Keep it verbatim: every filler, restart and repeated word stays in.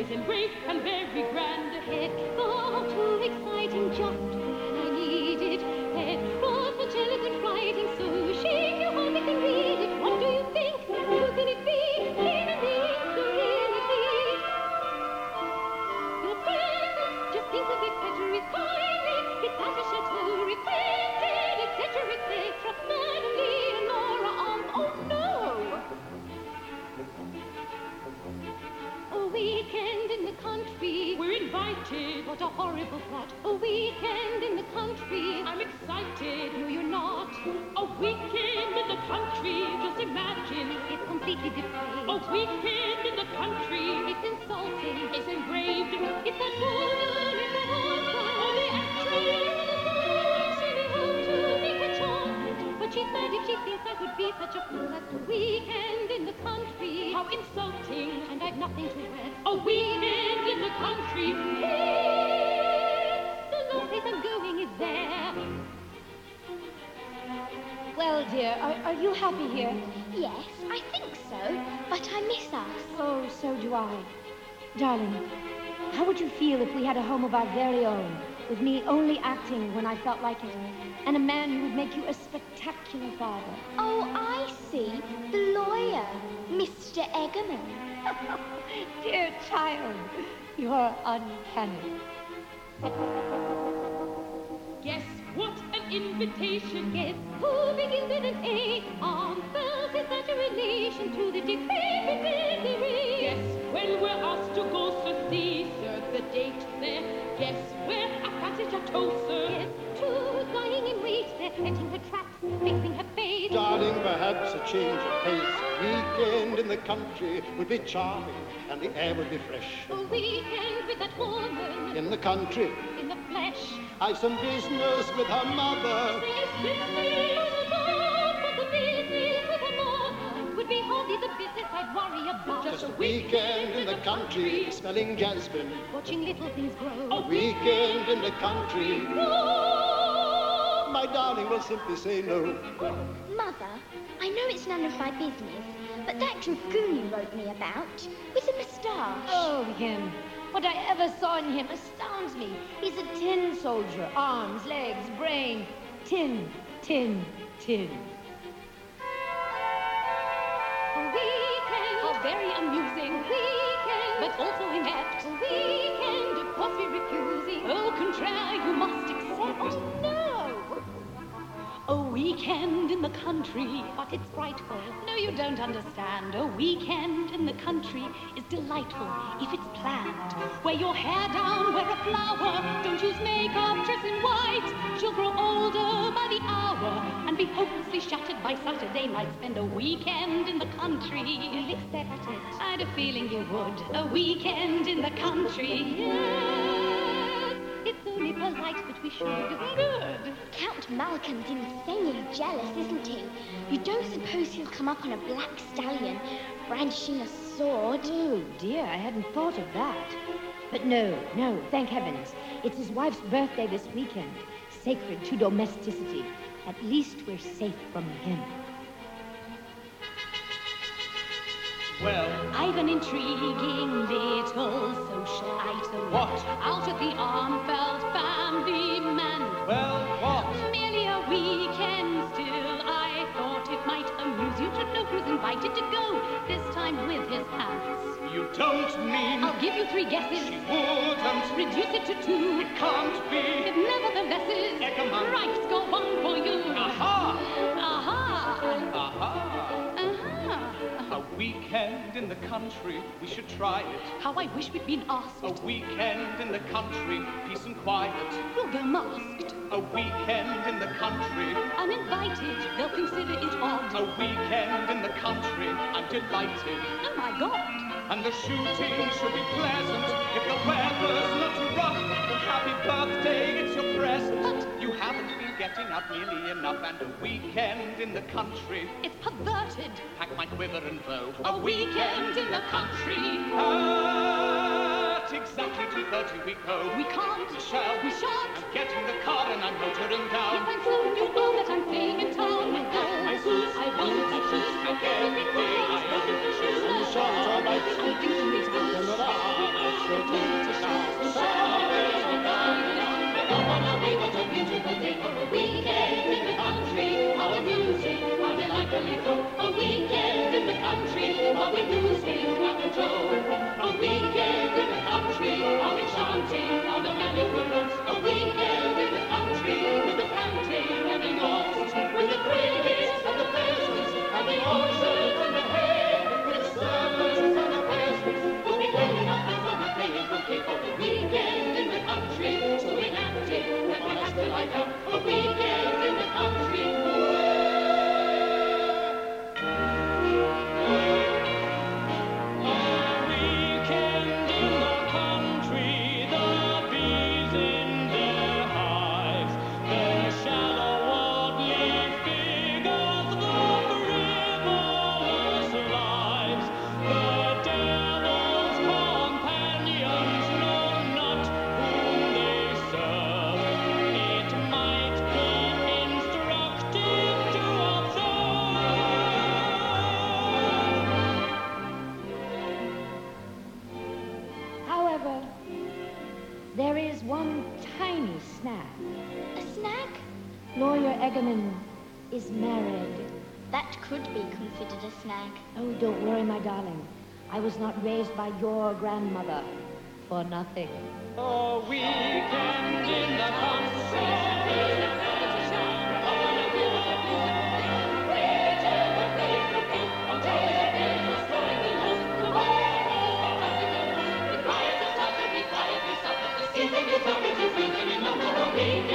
is engraved and very grand. Petrol, too exciting, just when I need it. Petrol for elegant writing, so chic you hardly can read it. What do you think? Who can it be? Even the serenity. Your friend, just think of it, Petrol is kindly. It's at a chateau, requested, et cetera, et cetera. Madame Leonora on, oh no! A weekend in the country. We're invited. What a horrible thought. A weekend in the country. I'm excited. No, you're not. A weekend in the country. Just imagine. It's completely depraved. A weekend in the country. It's insulting. It's engraved. It's that woman in the opera. Oh, the actress. She may hope to make a charm, but she's mad if she thinks I would be such a fool as a weekend in the country. How insulting. And I've nothing to wear. A weekend in the country. The last place I'm going is there. Well, dear, are, are you happy here? Yes, I think so, but I miss us. Oh, so do I. Darling, how would you feel if we had a home of our very own, with me only acting when I felt like it, and a man who would make you a spectacular father? Oh, I see. The lawyer, Mister Eggerman. Dear child, you're uncanny. Guess what an invitation. Guess who begins with an A? Arm bells, is that a relation to the decrepit misery? Guess when we're asked to go, Sir, see, sir, the date there. Guess where a passage at toast, sir. Guess who's lying in wait there, setting her traps, fixing her face. Darling, perhaps a change of pace. Weekend in the country would be charming, and the air would be fresh. A weekend with that woman. In the country. In the flesh. I've some business with her mother. Business with her, but the business with her mother would be hardly the business I'd worry about. Just a weekend in the country, smelling jasmine. Watching little things grow. A weekend in the country. No! My darling will simply say no. Mother, I know it's none of my business, but that dragoon you wrote me about, with a moustache. Oh, him. What I ever saw in him astounds me. He's a tin soldier. Arms, legs, brain. Tin, tin, tin. A weekend. How very amusing. Weekend. But also inept. A weekend, of course we're refusing. Au contraire, you must accept. Oh, no! A weekend in the country. But it's frightful. No, you don't understand. A weekend in the country is delightful if it's planned. Wear your hair down, wear a flower. Don't use makeup, dress in white. She'll grow older by the hour and be hopelessly shattered by Saturday night. Spend a weekend in the country. You'll accept it. I'd a feeling you would. A weekend in the country. Yes, it's only polite that we should. Good. Count Malcolm's insanely jealous, isn't he? You don't suppose he'll come up on a black stallion, brandishing a sword? Oh, dear, I hadn't thought of that. But no, no, thank heavens. It's his wife's birthday this weekend. Sacred to domesticity. At least we're safe from him. Well, I've an intriguing little social item. What? Out at the Armfeld family man. Well, what? Merely a weekend still. I thought it might amuse you to know who's invited to go, this time with his pants. You don't mean... I'll give you three guesses. She wouldn't. Reduce it to two. It can't be. It nevertheless is. Eckermann. Right, go on for you. Aha! Aha! Aha! Uh-huh. A weekend in the country, we should try it. How I wish we'd been asked. A weekend in the country, peace and quiet. We'll go masked. A weekend in the country. Uninvited, they'll consider it odd. A weekend in the country, I'm delighted. Oh my God! And the shooting should be pleasant. If the weather's not rough, happy birthday, it's your present. But you haven't been getting up nearly enough. And a weekend in the country, it's perverted. pack my quiver and bow. A weekend in the country. At exactly two thirty we go. We can't. We shall. We shan't. I'm getting the car and I'm motoring down. Yes, I'm soon. You know that I'm staying in town. I pack my boots, I want my to shoes, and everything I own to choose. Shut up, I I'm thinking it out. and There is one tiny snag. A snag? Lawyer Egerman is married. That could be considered a snag. Oh, don't worry, my darling. I was not raised by your grandmother for nothing. A weekend in the country. Thank you.